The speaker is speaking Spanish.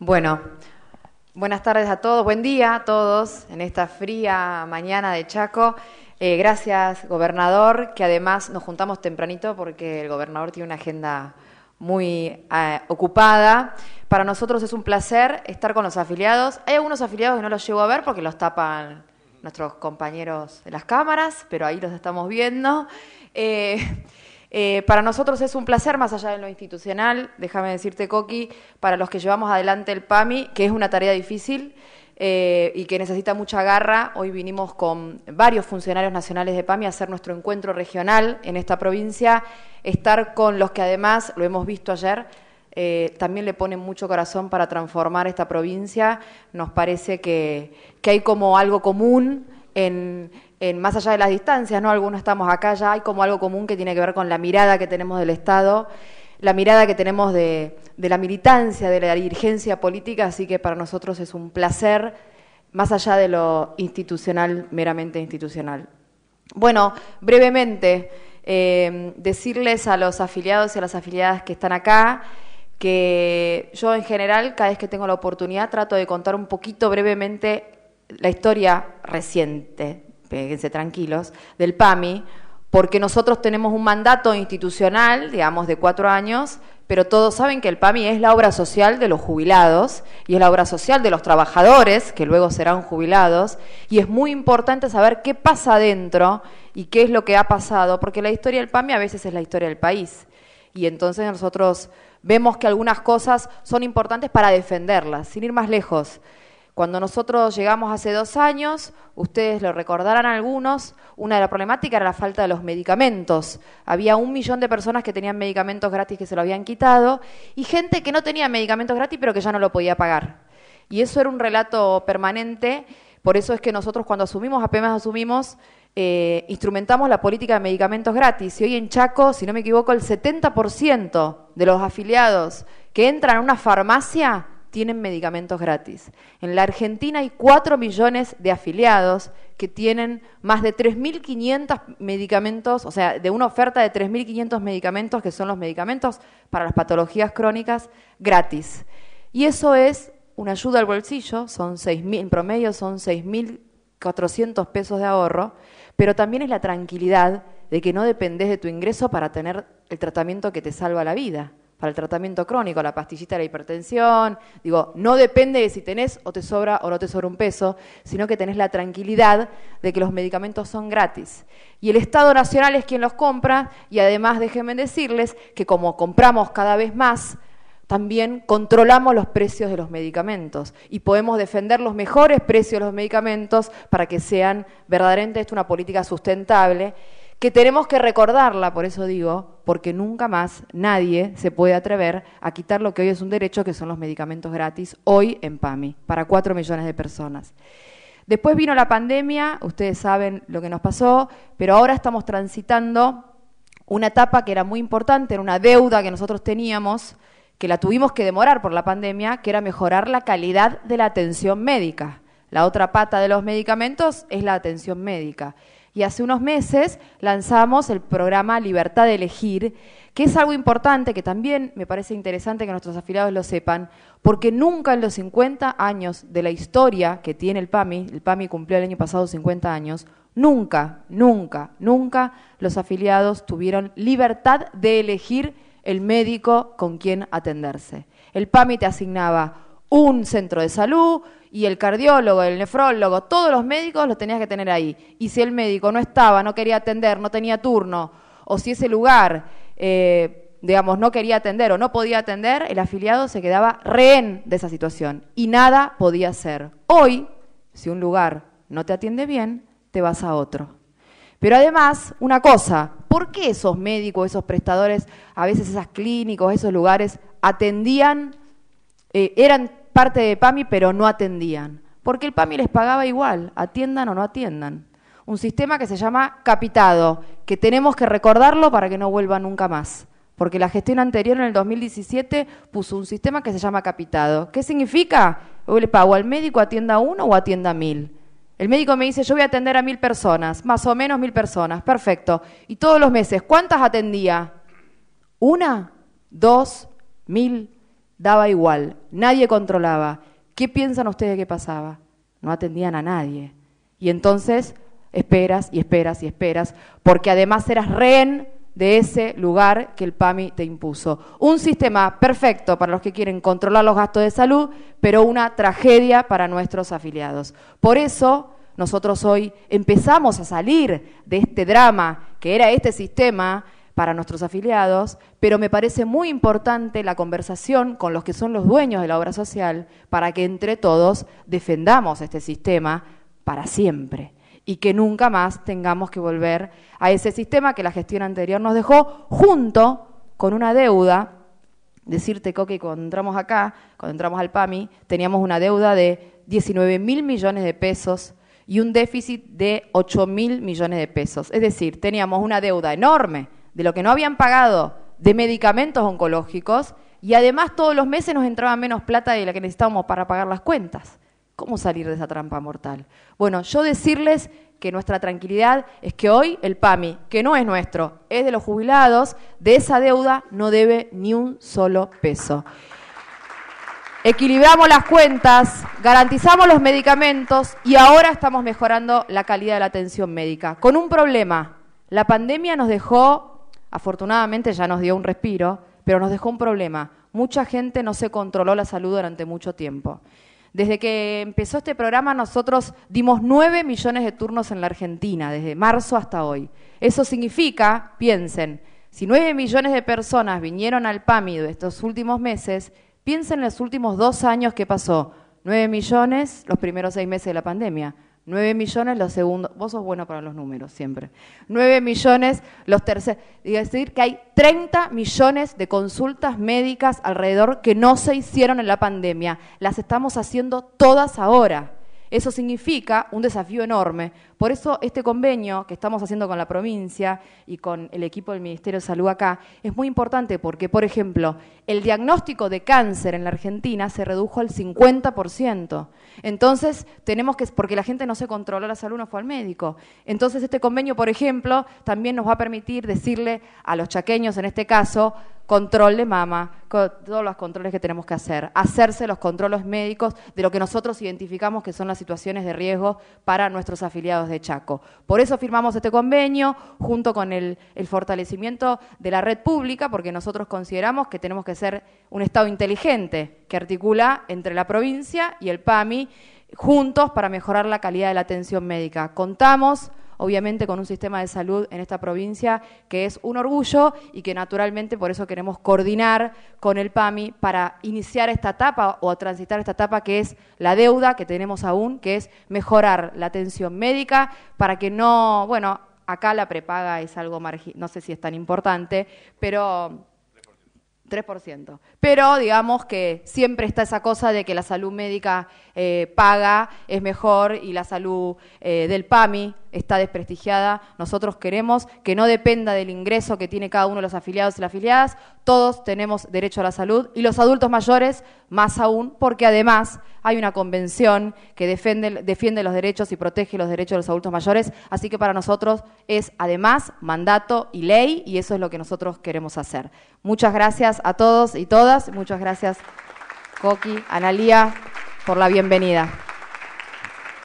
Bueno, buenas tardes a todos, buen día a todos en esta fría mañana de Chaco. Gracias, gobernador, que además nos juntamos tempranito porque el gobernador tiene una agenda muy ocupada. Para nosotros es un placer estar con los afiliados. Hay algunos afiliados que no los llego a ver porque los tapan nuestros compañeros de las cámaras, pero ahí los estamos viendo. Para nosotros es un placer, más allá de lo institucional, déjame decirte, Coqui, para los que llevamos adelante el PAMI, que es una tarea difícil y que necesita mucha garra. Hoy vinimos con varios funcionarios nacionales de PAMI a hacer nuestro encuentro regional en esta provincia, estar con los que además, lo hemos visto ayer, también le ponen mucho corazón para transformar esta provincia. Nos parece que hay como algo común en más allá de las distancias, ¿no? Algunos estamos acá, ya hay como algo común que tiene que ver con la mirada que tenemos del Estado, la mirada que tenemos de la militancia, de la dirigencia política, así que para nosotros es un placer, más allá de lo institucional, meramente institucional. Bueno, brevemente, decirles a los afiliados y a las afiliadas que están acá que yo en general, cada vez que tengo la oportunidad, trato de contar un poquito brevemente la historia reciente, quédense tranquilos, del PAMI, porque nosotros tenemos un mandato institucional, digamos, de 4 años, pero todos saben que el PAMI es la obra social de los jubilados y es la obra social de los trabajadores, que luego serán jubilados, y es muy importante saber qué pasa adentro y qué es lo que ha pasado, porque la historia del PAMI a veces es la historia del país, y entonces nosotros vemos que algunas cosas son importantes para defenderlas, sin ir más lejos. Cuando nosotros llegamos hace 2 años, ustedes lo recordarán algunos, una de las problemáticas era la falta de los medicamentos. Había 1 millón de personas que tenían medicamentos gratis que se lo habían quitado y gente que no tenía medicamentos gratis pero que ya no lo podía pagar. Y eso era un relato permanente, por eso es que nosotros cuando apenas asumimos, instrumentamos la política de medicamentos gratis. Y hoy en Chaco, si no me equivoco, el 70% de los afiliados que entran a una farmacia tienen medicamentos gratis. En la Argentina hay 4 millones de afiliados que tienen más de 3.500 medicamentos, o sea, de una oferta de 3.500 medicamentos, que son los medicamentos para las patologías crónicas, gratis. Y eso es una ayuda al bolsillo, en promedio son 6.400 pesos de ahorro, pero también es la tranquilidad de que no dependés de tu ingreso para tener el tratamiento que te salva la vida. Para el tratamiento crónico, la pastillita de la hipertensión, no depende de si tenés o te sobra o no te sobra un peso, sino que tenés la tranquilidad de que los medicamentos son gratis. Y el Estado Nacional es quien los compra, y además déjenme decirles que como compramos cada vez más, también controlamos los precios de los medicamentos y podemos defender los mejores precios de los medicamentos para que sean verdaderamente una política sustentable, que tenemos que recordarla, por eso digo, porque nunca más nadie se puede atrever a quitar lo que hoy es un derecho, que son los medicamentos gratis, hoy en PAMI, para 4 millones de personas. Después vino la pandemia, ustedes saben lo que nos pasó, pero ahora estamos transitando una etapa que era muy importante, era una deuda que nosotros teníamos, que la tuvimos que demorar por la pandemia, que era mejorar la calidad de la atención médica. La otra pata de los medicamentos es la atención médica. Y hace unos meses lanzamos el programa Libertad de Elegir, que es algo importante, que también me parece interesante que nuestros afiliados lo sepan, porque nunca en los 50 años de la historia que tiene el PAMI cumplió el año pasado 50 años, nunca los afiliados tuvieron libertad de elegir el médico con quien atenderse. El PAMI te asignaba un centro de salud y el cardiólogo, el nefrólogo, todos los médicos los tenías que tener ahí. Y si el médico no estaba, no quería atender, no tenía turno, o si ese lugar, no quería atender o no podía atender, el afiliado se quedaba rehén de esa situación y nada podía hacer. Hoy, si un lugar no te atiende bien, te vas a otro. Pero además, una cosa, ¿por qué esos médicos, esos prestadores, a veces esas clínicas, esos lugares atendían, eran parte de PAMI, pero no atendían? Porque el PAMI les pagaba igual, atiendan o no atiendan. Un sistema que se llama capitado, que tenemos que recordarlo para que no vuelva nunca más. Porque la gestión anterior, en el 2017, puso un sistema que se llama capitado. ¿Qué significa? Yo le pago al médico, atienda a 1 o atienda a 1.000. El médico me dice, yo voy a atender a 1.000 personas, más o menos 1.000 personas, perfecto. Y todos los meses, ¿cuántas atendía? ¿1? ¿2? ¿1.000? Daba igual, nadie controlaba. ¿Qué piensan ustedes que pasaba? No atendían a nadie. Y entonces esperas y esperas y esperas, porque además eras rehén de ese lugar que el PAMI te impuso. Un sistema perfecto para los que quieren controlar los gastos de salud, pero una tragedia para nuestros afiliados. Por eso nosotros hoy empezamos a salir de este drama que era este sistema para nuestros afiliados, pero me parece muy importante la conversación con los que son los dueños de la obra social para que entre todos defendamos este sistema para siempre y que nunca más tengamos que volver a ese sistema que la gestión anterior nos dejó, junto con una deuda. Decirte, Coqui, cuando entramos acá, cuando entramos al PAMI, teníamos una deuda de 19.000 millones de pesos y un déficit de 8.000 millones de pesos. Es decir, teníamos una deuda enorme de lo que no habían pagado de medicamentos oncológicos y además todos los meses nos entraba menos plata de la que necesitábamos para pagar las cuentas. ¿Cómo salir de esa trampa mortal? Bueno, yo decirles que nuestra tranquilidad es que hoy el PAMI, que no es nuestro, es de los jubilados, de esa deuda no debe ni un solo peso. Equilibramos las cuentas, garantizamos los medicamentos y ahora estamos mejorando la calidad de la atención médica. Con un problema, la pandemia nos dejó, afortunadamente ya nos dio un respiro, pero nos dejó un problema. Mucha gente no se controló la salud durante mucho tiempo. Desde que empezó este programa nosotros dimos 9 millones de turnos en la Argentina, desde marzo hasta hoy. Eso significa, piensen, si 9 millones de personas vinieron al PAMI de estos últimos meses, piensen en los últimos 2 años que pasó. 9 millones los primeros 6 meses de la pandemia. 9 millones los segundos, vos sos bueno para los números siempre, 9 millones los terceros, es decir que hay 30 millones de consultas médicas alrededor que no se hicieron en la pandemia, las estamos haciendo todas ahora. Eso significa un desafío enorme. Por eso este convenio que estamos haciendo con la provincia y con el equipo del Ministerio de Salud acá es muy importante porque, por ejemplo, el diagnóstico de cáncer en la Argentina se redujo al 50%. Entonces, tenemos que, porque la gente no se controló la salud, no fue al médico. Entonces, este convenio, por ejemplo, también nos va a permitir decirle a los chaqueños, en este caso, control de mama, todos los controles que tenemos que hacer, hacerse los controles médicos de lo que nosotros identificamos que son las situaciones de riesgo para nuestros afiliados de Chaco. Por eso firmamos este convenio, junto con el fortalecimiento de la red pública, porque nosotros consideramos que tenemos que ser un Estado inteligente, que articula entre la provincia y el PAMI, juntos para mejorar la calidad de la atención médica. Contamos obviamente con un sistema de salud en esta provincia que es un orgullo y que naturalmente por eso queremos coordinar con el PAMI para iniciar esta etapa o transitar esta etapa que es la deuda que tenemos aún, que es mejorar la atención médica para que no, bueno, acá la prepaga es algo marginal, no sé si es tan importante, pero 3%. Pero digamos que siempre está esa cosa de que la salud médica paga, es mejor y la salud del PAMI está desprestigiada. Nosotros queremos que no dependa del ingreso que tiene cada uno de los afiliados y las afiliadas. Todos tenemos derecho a la salud y los adultos mayores más aún, porque además hay una convención que defiende los derechos y protege los derechos de los adultos mayores. Así que para nosotros es además mandato y ley y eso es lo que nosotros queremos hacer. Muchas gracias a todos y todas. Muchas gracias, Coqui, Analía, por la bienvenida.